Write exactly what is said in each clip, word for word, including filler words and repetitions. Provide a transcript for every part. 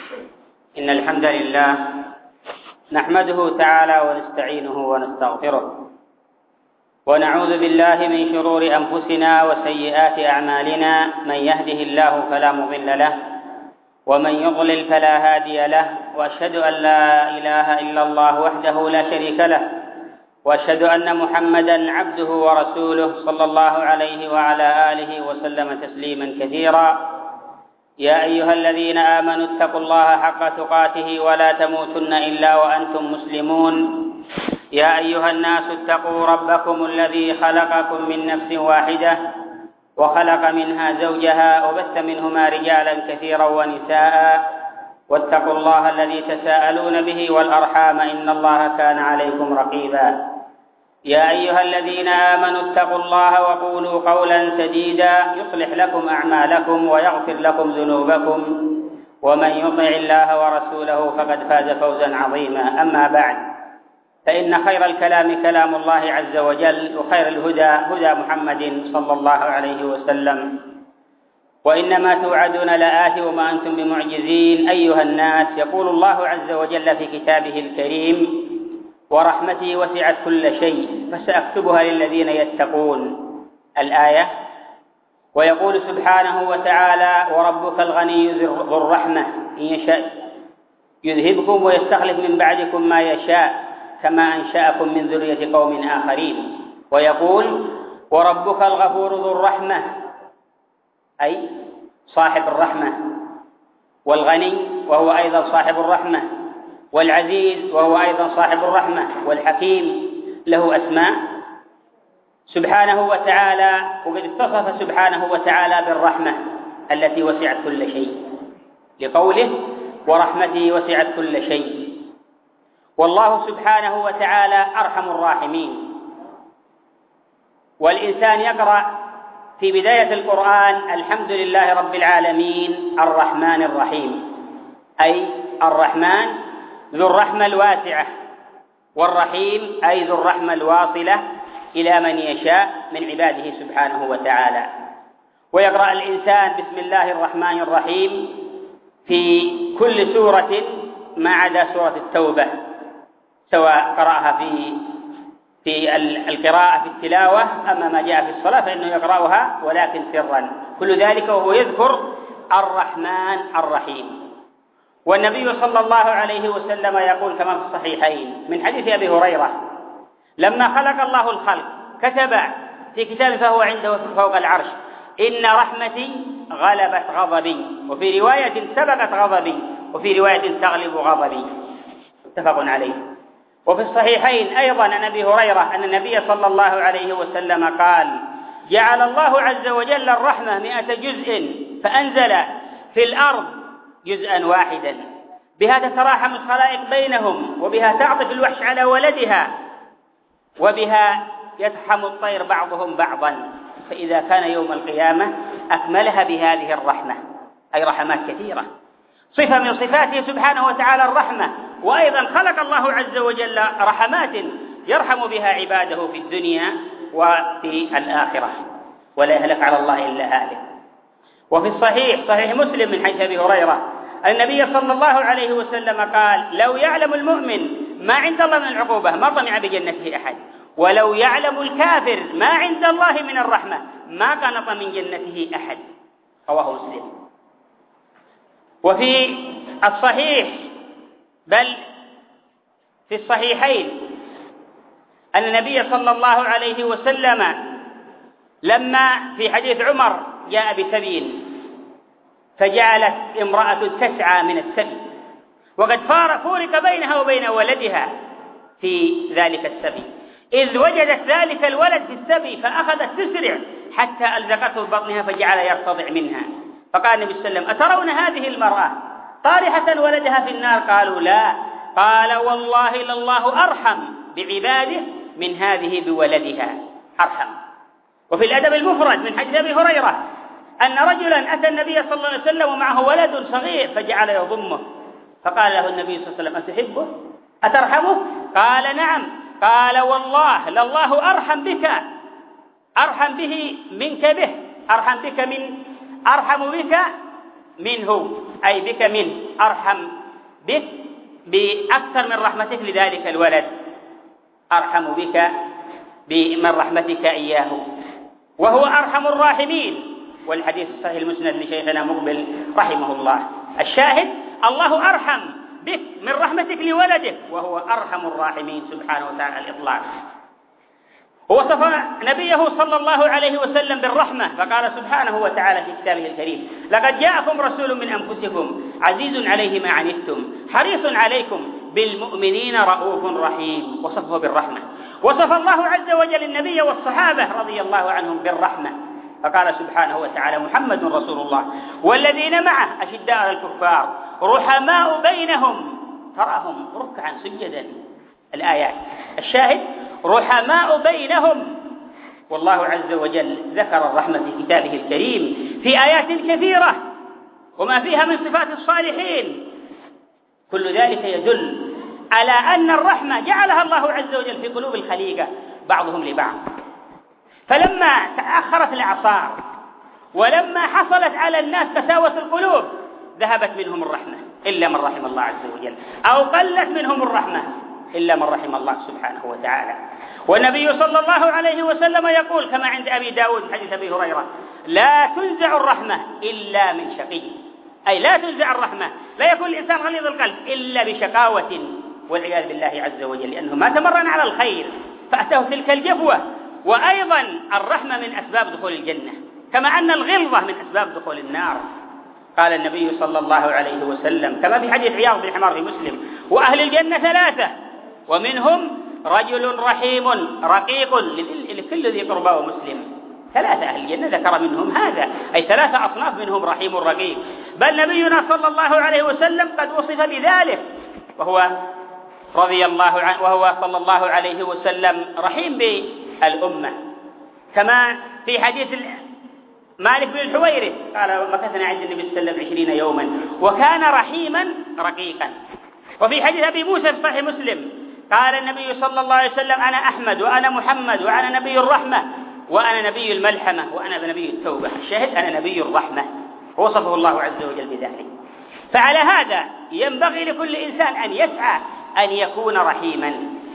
إن الحمد لله نحمده تعالى ونستعينه ونستغفره ونعوذ بالله من شرور أنفسنا وسيئات أعمالنا. من يهده الله فلا مضل له ومن يضلل فلا هادي له، وأشهد أن لا إله إلا الله وحده لا شريك له، وأشهد أن محمدًا عبده ورسوله صلى الله عليه وعلى آله وسلم تسليمًا كثيرا. يا أيها الذين آمنوا اتقوا الله حق تقاته ولا تموتن إلا وأنتم مسلمون. يا أيها الناس اتقوا ربكم الذي خلقكم من نفس واحدة وخلق منها زوجها وبث منهما رجالا كثيرا ونساء، واتقوا الله الذي تساءلون به والأرحام إن الله كان عليكم رقيبا. يا أيها الذين آمنوا اتقوا الله وقولوا قولا سديدا يصلح لكم أعمالكم ويغفر لكم ذنوبكم، ومن يطع الله ورسوله فقد فاز فوزا عظيما. أما بعد، فإن خير الكلام كلام الله عز وجل، وخير الهدى هدى محمد صلى الله عليه وسلم، وإنما توعدون لآت وما أنتم بمعجزين أيها الناس. يقول الله عز وجل في كتابه الكريم: ورحمتي وسعت كل شيء فسأكتبها للذين يتقون. الآية. ويقول سبحانه وتعالى: وربك الغني ذو الرحمة إن يشاء يذهبكم ويستخلف من بعدكم ما يشاء كما أنشأكم من ذرية قوم آخرين. ويقول: وربك الغفور ذو الرحمة، أي صاحب الرحمة، والغني وهو أيضا صاحب الرحمة، والعزيز وهو أيضا صاحب الرحمة، والحكيم له أسماء سبحانه وتعالى. وقد اتصف سبحانه وتعالى بالرحمة التي وسعت كل شيء، لقوله: ورحمتي وسعت كل شيء. والله سبحانه وتعالى أرحم الراحمين. والإنسان يقرأ في بداية القرآن: الحمد لله رب العالمين الرحمن الرحيم، أي الرحمن ذو الرحمة الواسعة، والرحيم أي ذو الرحمة الواصلة إلى من يشاء من عباده سبحانه وتعالى. ويقرأ الإنسان بسم الله الرحمن الرحيم في كل سورة ما عدا سورة التوبة، سواء قرأها في في القراءة في التلاوة، أما ما جاء في الصلاة فإنه يقرأها ولكن سرا، كل ذلك وهو يذكر الرحمن الرحيم. والنبي صلى الله عليه وسلم يقول كما في الصحيحين من حديث أبي هريرة: لما خلق الله الخلق كتب في كتابه فهو عنده فوق العرش: إن رحمتي غلبت غضبي، وفي رواية سبقت غضبي، وفي رواية تغلب غضبي، متفق عليه. وفي الصحيحين أيضا عن أبي هريرة أن النبي صلى الله عليه وسلم قال: جعل الله عز وجل الرحمة مئة جزء فأنزل في الأرض جزءا واحدا، بها تتراحم الخلائق بينهم، وبها تعطف الوحش على ولدها، وبها يتحم الطير بعضهم بعضا، فإذا كان يوم القيامة أكملها بهذه الرحمة، أي رحمات كثيرة. صفة من صفاته سبحانه وتعالى الرحمة. وأيضا خلق الله عز وجل رحمات يرحم بها عباده في الدنيا وفي الآخرة، ولا يهلك على الله إلا هالك. وفي الصحيح صحيح مسلم من حديث أبي هريرة النبي صلى الله عليه وسلم قال: لو يعلم المؤمن ما عند الله من العقوبة ما طمع بجنته أحد، ولو يعلم الكافر ما عند الله من الرحمة ما قنط من جنته أحد. رواه مسلم. وفي الصحيح بل في الصحيحين أن النبي صلى الله عليه وسلم لما في حديث عمر جاء بسبي فجعلت امرأة تسعى من السبي، وقد فارق بينها وبين ولدها في ذلك السبي، إذ وجدت ذلك الولد في السبي فأخذت تسرع حتى ألزقته ببطنها فجعل يرتضع منها. فقال النبي صلى الله عليه وسلم: أترون هذه المرأة طارحة ولدها في النار؟ قالوا: لا. قال: والله لله أرحم بعباده من هذه بولدها، أرحم. وفي الأدب المفرد من حديث أبي هريرة أن رجلا أتى النبي صلى الله عليه وسلم ومعه ولد صغير فجعل يضمه، فقال له النبي صلى الله عليه وسلم: أتحبه؟ أترحمه؟ قال: نعم. قال: والله لله أرحم بك، أرحم به منك به، أرحم بك من أرحم بك منه أي بك منه، أرحم بك بأكثر من رحمتك لذلك الولد، أرحم بك من رحمتك إياه، وهو أرحم الراحمين. والحديث الصحيح المسند لشيخنا مقبل رحمه الله. الشاهد الله أرحم بك من رحمتك لولدك، وهو أرحم الراحمين سبحانه وتعالى على الإطلاق. ووصف نبيه صلى الله عليه وسلم بالرحمة فقال سبحانه وتعالى في كتابه الكريم: لقد جاءكم رسول من أنفسكم عزيز عليه ما عنتم حريص عليكم بالمؤمنين رؤوف رحيم. وصفه بالرحمة. وصف الله عز وجل النبي والصحابة رضي الله عنهم بالرحمة فقال سبحانه وتعالى: محمد رسول الله والذين معه أشداء على الكفار رحماء بينهم تراهم ركعا سجدا. الآيات. الشاهد: رحماء بينهم. والله عز وجل ذكر الرحمة في كتابه الكريم في آيات كثيرة وما فيها من صفات الصالحين. كل ذلك يدل على أن الرحمة جعلها الله عز وجل في قلوب الخليقة بعضهم لبعض. فلما تأخرت الأعصار ولما حصلت على الناس قساوة القلوب ذهبت منهم الرحمة إلا من رحم الله عز وجل، أو قلت منهم الرحمة إلا من رحم الله سبحانه وتعالى. والنبي صلى الله عليه وسلم يقول كما عند أبي داود حديث أبي هريرة: لا تنزع الرحمة إلا من شقي، أي لا تنزع الرحمة، لا يكون الإنسان غليظ القلب إلا بشقاوة والعياذ بالله عز وجل، لأنه ما تمرن على الخير فأتاه تلك الجفوة. وأيضا الرحمة من أسباب دخول الجنة، كما أن الغلظة من أسباب دخول النار. قال النبي صلى الله عليه وسلم كما في حديث عياض بن حمار في مسلم: وأهل الجنة ثلاثة ومنهم رجل رحيم رقيق لكل ذي قربى ومسلم. ثلاثة أهل الجنة ذكر منهم هذا، أي ثلاثة أصناف منهم رحيم رقيق. بل نبينا صلى الله عليه وسلم قد وصف بذلك وهو رضي الله عنه وهو صلى الله عليه وسلم رحيم بالأمة، كما في حديث مالك بن الحويرث قال: مكثنا عند النبي صلى الله عليه وسلم عشرين يوما وكان رحيما رقيقا. وفي حديث أبي موسى في صحيح مسلم قال النبي صلى الله عليه وسلم: أنا أحمد وأنا محمد وأنا نبي الرحمة وأنا نبي الملحمة وأنا نبي التوبة. الشاهد: أنا نبي الرحمة. وصفه الله عز وجل بذلك. فعلى هذا ينبغي لكل إنسان أن يسعى أن يكون رحيما،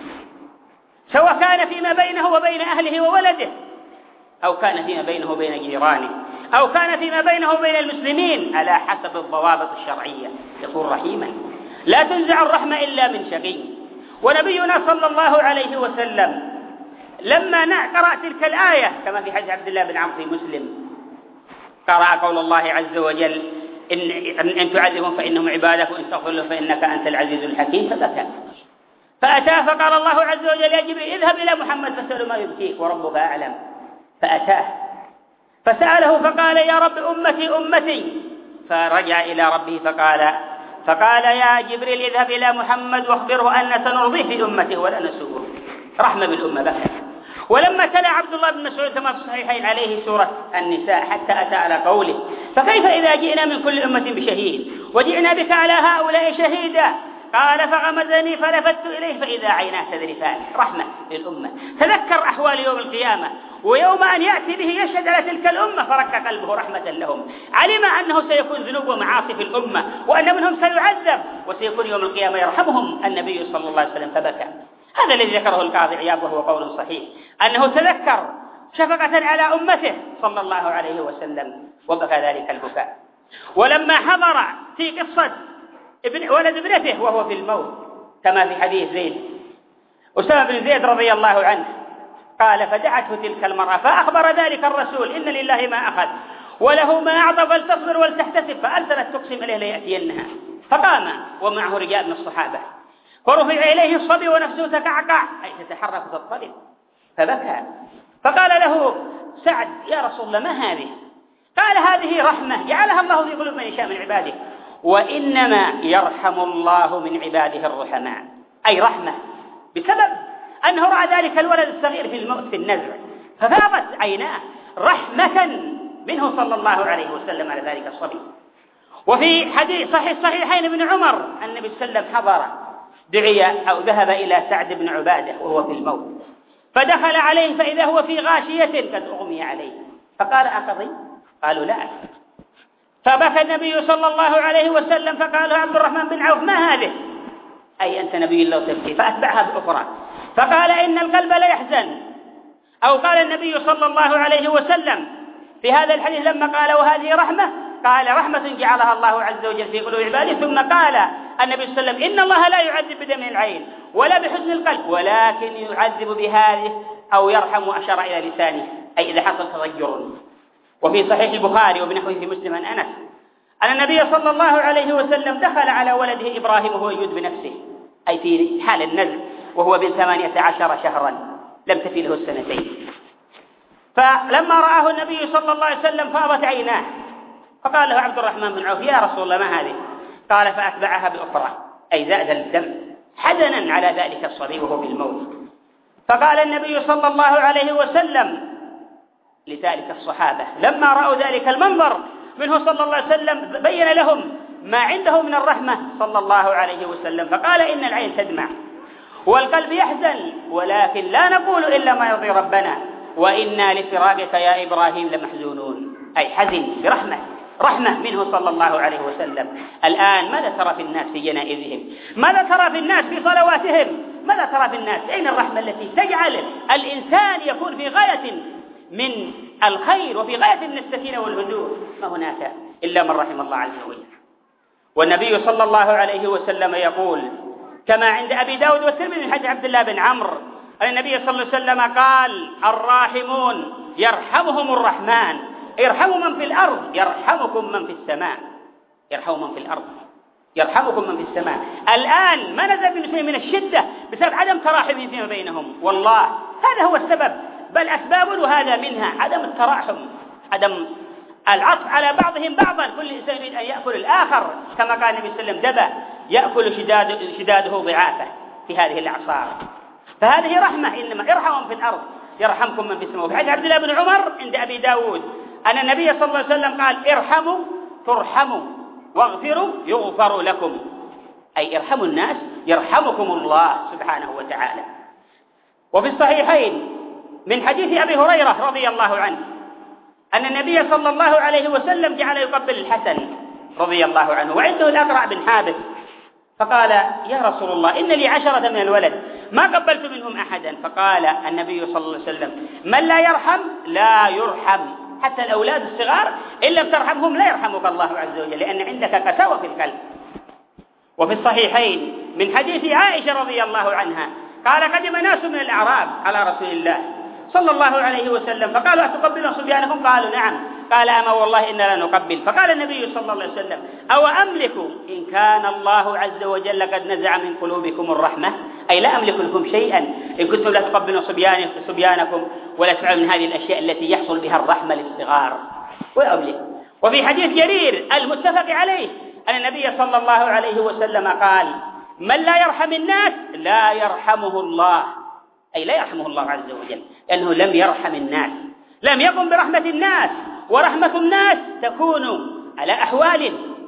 سواء كان فيما بينه وبين أهله وولده، أو كان فيما بينه وبين جيرانه، أو كان فيما بينه وبين المسلمين، على حسب الضوابط الشرعية يكون رحيما. لا تنزع الرحمة إلا من شقي. ونبينا صلى الله عليه وسلم لما قرأ تلك الآية كما في حديث عبد الله بن عمرو في مسلم قرأ قول الله عز وجل: إن, إن تعذبهم فإنهم عبادك وإن تغفر لهم فإنك أنت العزيز الحكيم. فبكى فأتاه فقال الله عز وجل: يا جبريل اذهب إلى محمد فاسأله ما يبكيك وربك أعلم. فأتاه فسأله فقال: يا رب أمتي أمتي. فرجع إلى ربه فقال فقال يا جبريل اذهب إلى محمد واخبره أن سنرضيه في أمته ولا نسوءه. رحمة بالأمة بكى. ولما تلا عبد الله بن مسعود كما في الصحيحين عليه سورة النساء حتى أتى على قوله: فكيف إذا جئنا من كل أمة بشهيد وجئنا بك على هؤلاء شهيدا؟ قال: فغمزني فلفت إليه فإذا عيناه تذرفان. رحمة للأمة. تذكر أحوال يوم القيامة ويوم أن يأتي به يشهد على تلك الأمة فرق قلبه رحمة لهم. علم أنه سيكون ذنوب ومعاصي في الأمة وأن منهم سيعذب وسيكون يوم القيامة يرحمهم النبي صلى الله عليه وسلم فبكى. هذا الذي ذكره القاضي عياض وهو قول صحيح، أنه تذكر شفقة على أمته صلى الله عليه وسلم وبكى ذلك البكاء. ولما حضر في قصة ابن ولد ابنته وهو في الموت كما في حديث زيد أسامة بن زيد رضي الله عنه قال: فدعته تلك المرأة فأخبر ذلك الرسول: إن لله ما أخذ وله ما أعطى فلتصبر ولتحتسب. فأرسلت تقسم إليه ليأتينها، فقام ومعه رجال من الصحابة فرفع إليه الصبي ونفسه تكعكع أي تتحرك تضطرب فبكى. فقال له سعد: يا رسول الله ما هذه؟ قال: هذه رحمة جعلها الله في قلوب من يشاء من عباده، وإنما يرحم الله من عباده الرحماء. أي رحمة بسبب أنه رأى ذلك الولد الصغير في الموت في النزع ففاضت عيناه رحمة منه صلى الله عليه وسلم على ذلك الصبي. وفي حديث صحيح صحيحين ابن عمر النبي صلى الله عليه وسلم حضر دعي أو ذهب إلى سعد بن عبادة وهو في الموت فدخل عليه فإذا هو في غاشية قد أغمي عليه فقال: أقضي؟ قالوا: لا. فبكى النبي صلى الله عليه وسلم فقال عبد الرحمن بن عوف: ما هذه؟ أي أنت نبي الله تبكي؟ فأتبعها بأخرى فقال: إن القلب لا يحزن. أو قال النبي صلى الله عليه وسلم في هذا الحديث لما قال: وهذه رحمة، قال: رحمة جعلها الله عز وجل في قلوب عباده. ثم قال النبي صلى الله عليه وسلم: إن الله لا يعذب بدمع العين ولا بحزن القلب، ولكن يعذب بهذه أو يرحم، وأشار إلى لسانه، أي إذا حصل تضجر. وفي صحيح البخاري وبنحوه في مسلم عن أنس أن النبي صلى الله عليه وسلم دخل على ولده إبراهيم وهو يجود بنفسه، أي في حال النزع، وهو بن ثمانية عشر شهرا، لم تفي له السنتين. فلما رآه النبي صلى الله عليه وسلم فاضت عيناه، فقال له عبد الرحمن بن عوف: يا رسول الله ما هذه؟ قال: فأتبعها بأخرى، أي زاد الدم حزنا على ذلك الصبي وهو بالموت. فقال النبي صلى الله عليه وسلم لذلك الصحابة لما رأوا ذلك المنظر منه صلى الله عليه وسلم بين لهم ما عنده من الرحمة صلى الله عليه وسلم، فقال: إن العين تدمع والقلب يحزن، ولكن لا نقول إلا ما يرضي ربنا، وإنا لفراقك يا إبراهيم لمحزونون، أي حزن برحمة، رحمة منه صلى الله عليه وسلم. الآن ماذا ترى في الناس في جنائزهم؟ ماذا ترى في الناس في صلواتهم؟ ماذا ترى في الناس؟ أين الرحمة التي تجعل الإنسان يكون في غاية من الخير وفي غاية من السكينة والهدوء؟ ما هناك إلا من رحم الله عز وجل. والنبي صلى الله عليه وسلم يقول كما عند أبي داود والترمذي من حديث عبد الله بن عمرو أن النبي صلى الله عليه وسلم قال: الراحمون يرحمهم الرحمن، ارحموا من في الأرض يرحمكم من في السماء. ارحموا من في الأرض يرحمكم من في السماء. الآن ما نزل بالمسلمين من الشدة بسبب عدم تراحمهم فيما بينهم، والله هذا هو السبب، بل أسباب وهذا منها عدم التراحم، عدم العطف على بعضهم بعضا، كل إنسان يريد أن يأكل الآخر، كما قال النبي صلى الله عليه وسلم: دبا يأكل شداد شداده ضعافه في هذه الأعصار. فهذه رحمة، إنما ارحموا في الأرض يرحمكم من في السماء. وفي حديث عبد الله بن عمر عند أبي داود أن النبي صلى الله عليه وسلم قال: ارحموا ترحموا واغفروا يغفر لكم، أي ارحموا الناس يرحمكم الله سبحانه وتعالى. وفي الصحيحين من حديث أبي هريرة رضي الله عنه أن النبي صلى الله عليه وسلم جعل يقبل الحسن رضي الله عنه وعنده الأقرع بن حابس، فقال: يا رسول الله إن لي عشرة من الولد ما قبلت منهم أحدا. فقال النبي صلى الله عليه وسلم: من لا يرحم لا يرحم، حتى الأولاد الصغار إن لم ترحمهم لا يرحمك الله عز وجل، لأن عندك قساوة في القلب. وفي الصحيحين من حديث عائشة رضي الله عنها قال: قدم ناس من الأعراب على رسول الله صلى الله عليه وسلم فقالوا: أتقبلون صبيانكم؟ قالوا: نعم. قال: أما والله إنا لا نقبل. فقال النبي صلى الله عليه وسلم: أو أملك إن كان الله عز وجل قد نزع من قلوبكم الرحمة، أي لا أملك لكم شيئا إن كنتم لا تقبلون صبيانكم ولا تفعلون من هذه الأشياء التي يحصل بها الرحمة للصغار. وأملك. وفي حديث جرير المتفق عليه أن النبي صلى الله عليه وسلم قال: من لا يرحم الناس لا يرحمه الله، أي لا يرحمه الله عز وجل، لأنه لم يرحم الناس، لم يقم برحمة الناس. ورحمة الناس تكون على أحوال: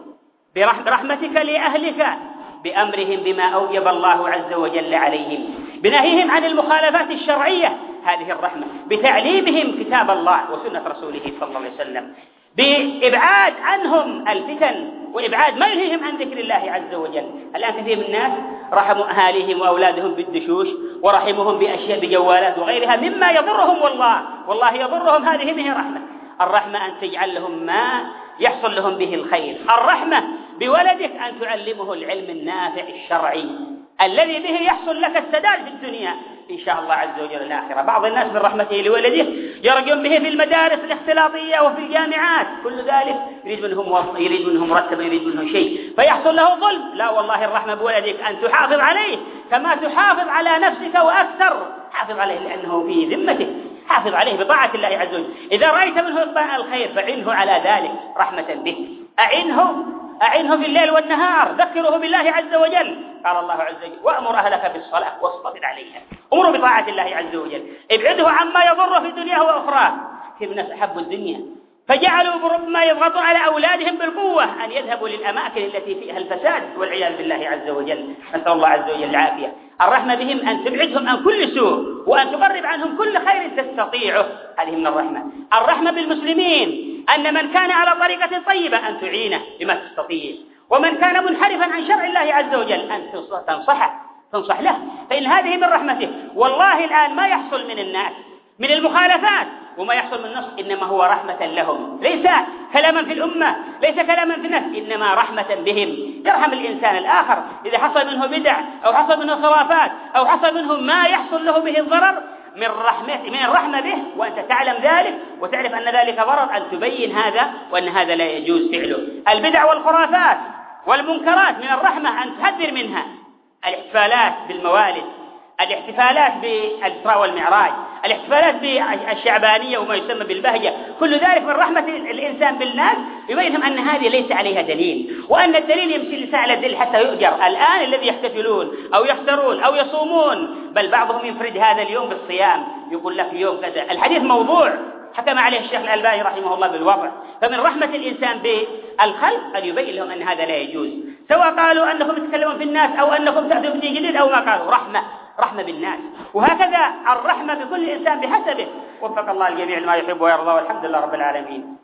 برحمتك لأهلك، بأمرهم بما أوجب الله عز وجل عليهم، بنهيهم عن المخالفات الشرعية، هذه الرحمة، بتعليمهم كتاب الله وسنة رسوله صلى الله عليه وسلم، بإبعاد عنهم الفتن وإبعاد ما يلهيهم عن ذكر الله عز وجل. الآن كثير من الناس رحموا أهاليهم وأولادهم بالدشوش، ورحمهم بأشياء بجوالات وغيرها مما يضرهم، والله والله يضرهم. هذه منه رحمة. الرحمة أن تجعل لهم ما يحصل لهم به الخير. الرحمة بولدك أن تعلمه العلم النافع الشرعي الذي به يحصل لك السداد في الدنيا إن شاء الله عز وجل الآخرة. بعض الناس من رحمته لولده يرجون به في المدارس الاختلاطية وفي الجامعات، كل ذلك يريد منهم يريد منهم مرتب، يريد منهم شيء فيحصل له ظلم. لا والله، الرحمة بولدك أن تحافظ عليه كما تحافظ على نفسك وأكثر. حافظ عليه لأنه في ذمتك، حافظ عليه بطاعة الله عز وجل. إذا رأيت منه الخير فعنه على ذلك رحمة به. أعنه أعنه في الليل والنهار، ذكره بالله عز وجل. قال الله عز وجل: وأمر أهلك بالصلاة واصطبر عليها. أمره بطاعة الله عز وجل، ابعده عما يضره في دنياه وأخراه. كثير من الناس أحبوا الدنيا فجعلوا بربما يضغطون على أولادهم بالقوة أن يذهبوا للأماكن التي فيها الفساد والعياذ بالله عز وجل. نسأل الله عز وجل العافية. الرحمة بهم أن تبعدهم عن كل سوء وأن تقرب عنهم كل خير تستطيعه، هذه من الرحمة. الرحمة بالمسلمين أن من كان على طريقة طيبة أن تعينه بما تستطيع، ومن كان منحرفا عن شرع الله عز وجل أن تنصحه تنصح له، فإن هذه من رحمته. والله الآن ما يحصل من الناس من المخالفات وما يحصل من النص إنما هو رحمة لهم، ليس كلاما في الأمة، ليس كلاما في الناس، إنما رحمة بهم. يرحم الإنسان الآخر إذا حصل منه بدع أو حصل منه خرافات أو حصل منه ما يحصل له به الضرر، من رحمة من الرحمة به، وأنت تعلم ذلك وتعرف أن ذلك ضرر، أن تبين هذا وأن هذا لا يجوز فعله. البدع والخرافات والمنكرات من الرحمة أن تحذر منها. الاحتفالات بالموالد، الاحتفالات بالإسراء والمعراج، الاحتفالات بالشعبانية وما يسمى بالبهجة، كل ذلك من رحمة الإنسان بالناس، يبينهم أن هذه ليس عليها دليل، وأن الدليل يمشي الإنسان على الدليل حتى يؤجر. الآن الذي يحتفلون أو يفطرون أو يصومون، بل بعضهم يفرد هذا اليوم بالصيام، يقول لك يوم كذا، الحديث موضوع حكم عليه الشيخ الألباني رحمه الله بالوضع. فمن رحمة الإنسان بالخلق أن يبين لهم أن هذا لا يجوز، سواء قالوا أنكم تتكلمون في الناس أو أنكم تأتوا بدين جديد أو ما قالوا، رحمة رحمة بالناس. وهكذا الرحمة بكل إنسان بحسبه. وفق الله الجميع لما يحب ويرضى، والحمد لله رب العالمين.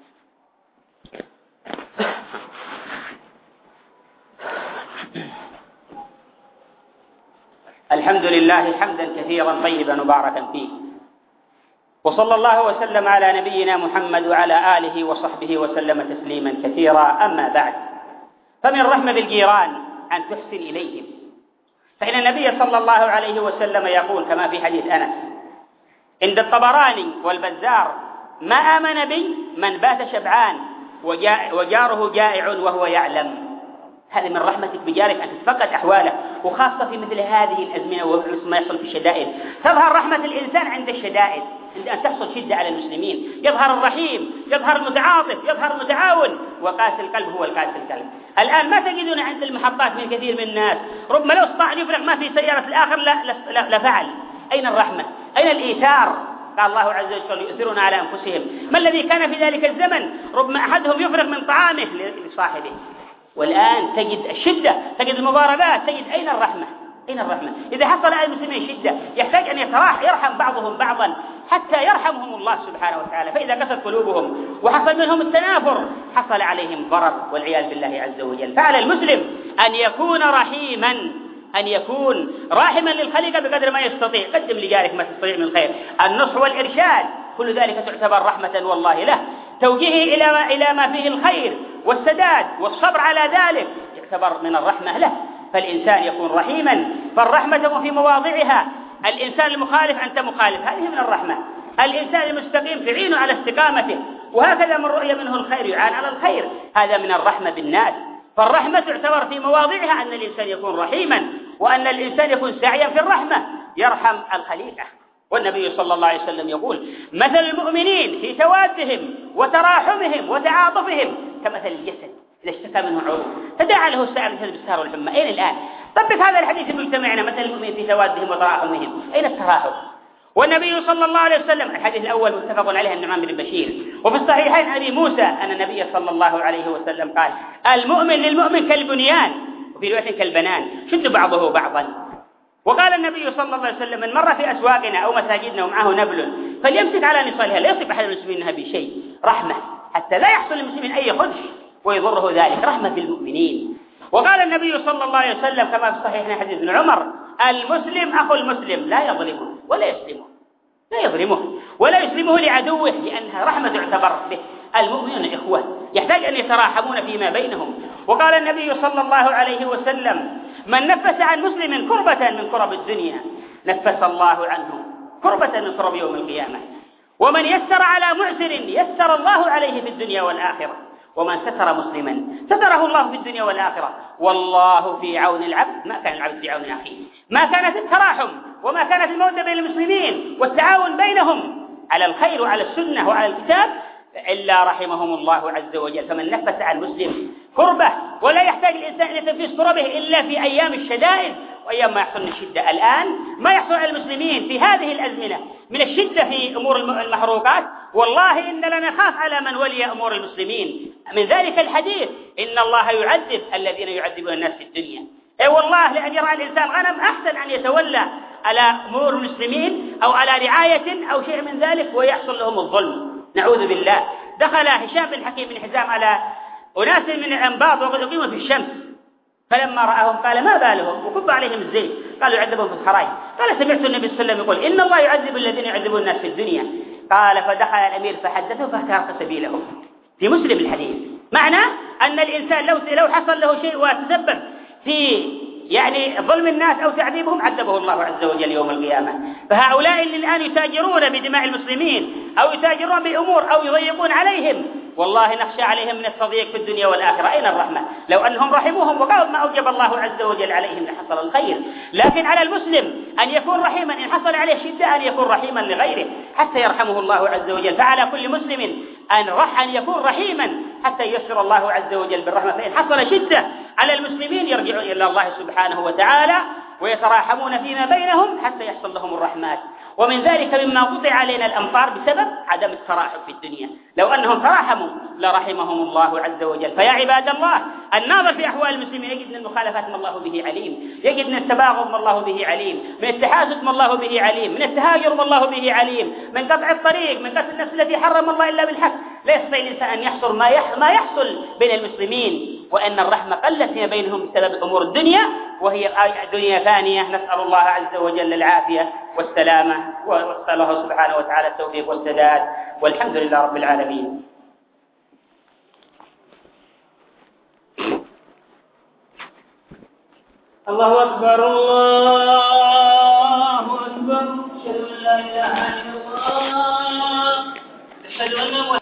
الحمد لله حمدا كثيرا طيبا مباركا فيه، وصلى الله وسلم على نبينا محمد وعلى آله وصحبه وسلم تسليما كثيرا. أما بعد، فمن رحمة بالجيران أن تحسن إليهم، فإن النبي صلى الله عليه وسلم يقول كما في حديث أنس عند الطبراني والبزار: ما آمن بي من بات شبعان وجاره جائع وهو يعلم. هذا من رحمتك بجارك أن تتفقد أحواله، وخاصة في مثل هذه الأزمنة وما يحصل في الشدائد. تظهر رحمة الإنسان عند الشدائد، عند أن تحصل شدة على المسلمين، يظهر الرحيم، يظهر المتعاطف، يظهر المتعاون. وقاسي القلب هو القاسي القلب. الآن ما تجدون عند المحطات من كثير من الناس ربما لو استطاع أن يفرق ما في سيارة الآخر لفعل. أين الرحمة؟ أين الإيثار؟ قال الله عز وجل: يؤثرون على أنفسهم. ما الذي كان في ذلك الزمن؟ ربما أحدهم يفرق من طعامه لصاحبه، والآن تجد الشدة، تجد المضاربات، تجد أين الرحمة؟ أين الرحمة؟ إذا حصل على المسلمين شدة يحتاج أن يتراح يرحم بعضهم بعضا حتى يرحمهم الله سبحانه وتعالى. فإذا قست قلوبهم وحصل منهم التنافر حصل عليهم ضرر والعياذ بالله عز وجل. فعلى المسلم أن يكون رحيما، أن يكون راحما للخليقة بقدر ما يستطيع. قدم لجارك ما تستطيع من الخير، النصح والإرشاد، كل ذلك تعتبر رحمة والله له. توجيهه إلى ما, إلى ما فيه الخير والسداد والصبر على ذلك يعتبر من الرحمة له. فالإنسان يكون رحيما، فالرحمة تكون في مواضعها. الإنسان المخالف أنت مخالف، هذه من الرحمة. الإنسان المستقيم تعين على استقامته، وهكذا من رؤي منه الخير يعان على الخير، هذا من الرحمة بالناس. فالرحمة تعتبر في مواضعها أن الإنسان يكون رحيما، وأن الإنسان يكون ساعيا في الرحمة، يرحم الخليقة. والنبي صلى الله عليه وسلم يقول: مثل المؤمنين في توادهم وتراحمهم وتعاطفهم كمثل الجسد إذا اشتكى منه عضو تداعى له السائر مثل بالسهر والحمى. أين الآن؟ طبق هذا الحديث في مجتمعنا: مثل المؤمنين في توادهم وتراحمهم. أين التراحم؟ والنبي صلى الله عليه وسلم، الحديث الأول متفق عليه النعمان بن بشير، وفي الصحيحين أبي موسى أن النبي صلى الله عليه وسلم قال: المؤمن للمؤمن كالبنيان، وفي رواية كالبنان شد بعضه بعضا. وقال النبي صلى الله عليه وسلم: من مر في أسواقنا أو مساجدنا ومعه نبل فليمسك على نصالها لا يصيب أحد المسلمين منها بشيء، رحمة حتى لا يحصل للمسلمين أي خدش ويضره ذلك، رحمة بالمؤمنين. وقال النبي صلى الله عليه وسلم كما في صحيحنا حديث ابن عمر: المسلم أخو المسلم لا يظلمه ولا يسلمه، لا يظلمه ولا يسلمه لعدوه، لأنها رحمة تعتبر به. المؤمنون إخوة يحتاج أن يتراحمون فيما بينهم. وقال النبي صلى الله عليه وسلم: من نفس عن مسلم كربة من كرب الدنيا نفس الله عنه كربة من كرب يوم القيامة، ومن يسر على معسر يسر الله عليه في الدنيا والآخرة، ومن ستر مسلما ستره الله في الدنيا والآخرة، والله في عون العبد ما كان العبد في عون أخيه. ما كانت التراحم وما كانت المودة بين المسلمين والتعاون بينهم على الخير وعلى السنة وعلى الكتاب إلا رحمهم الله عز وجل. فمن نفس عن مسلم كربة، ولا يحتاج الإنسان إلى تنفيس كربه إلا في أيام الشدائد وأيام ما يحصل من الشدة. الآن ما يحصل على المسلمين في هذه الأزمنة من الشدة في أمور المحروقات، والله إننا نخاف على من ولي أمور المسلمين. من ذلك الحديث: إن الله يعذب الذين يعذبون الناس في الدنيا. أي والله لأن يرى الإنسان غنم أحسن أن يتولى على أمور المسلمين أو على رعاية أو شيء من ذلك ويحصل لهم الظلم، نعوذ بالله. دخل هشام بن حكيم بن حزام على أناس من الأنباط وقد أقيموا في الشمس، فلما رأهم قال ما بالهم وكب عليهم الزيت، قالوا يعذبهم في الخراج. قال سمعت النبي صلى الله عليه وسلم يقول إن الله يعذب الذين يعذبون الناس في الدنيا. قال فدخل الأمير فحدثه فاخترق سبيله. في مسلم الحديث. معنى أن الإنسان لو لو حصل له شيء وتسبب في يعني ظلم الناس أو تعذيبهم عذبه الله عز وجل يوم القيامة. فهؤلاء اللي الآن يتاجرون بدماء المسلمين أو يتاجرون بأمور أو يضيقون عليهم والله نخشى عليهم من التضييق في الدنيا والآخرة. أين الرحمة؟ لو أنهم رحموهم وقالوا ما أوجب الله عز وجل عليهم لحصل الخير. لكن على المسلم أن يكون رحيما إن حصل عليه شدة، أن يكون رحيما لغيره حتى يرحمه الله عز وجل. فعلى كل مسلم أن رح أن يكون رحيما حتى ييسر الله عز وجل بالرحمة. فإن حصل شدة على المسلمين يرجعون إلى الله سبحانه وتعالى ويتراحمون فيما بينهم حتى يحصل لهم الرحمات. ومن ذلك مما قطع علينا الأمطار بسبب عدم التراحم في الدنيا. لو أنهم تراحموا لرحمهم الله عز وجل. فيا عباد الله الناظر في أحوال المسلمين يجد من المخالفات ما الله به عليم، يجد من التباغض ما الله به عليم، من التحاسد ما الله به عليم، من التهاجر ما الله به عليم، من قطع الطريق، من قتل النفس التي حرم الله إلا بالحق. لا يستطيع الإنسان أن يحصل ما ما يحصل بين المسلمين، وأن الرحمة قلت فيما بينهم بسبب أمور الدنيا، وهي دنيا ثانية. نسأل الله عز وجل العافية والسلامة، ونسأل الله سبحانه وتعالى التوفيق والسداد، والحمد لله رب العالمين. الله أكبر الله أكبر، أشهد أن لا إله إلا الله، أشهد أن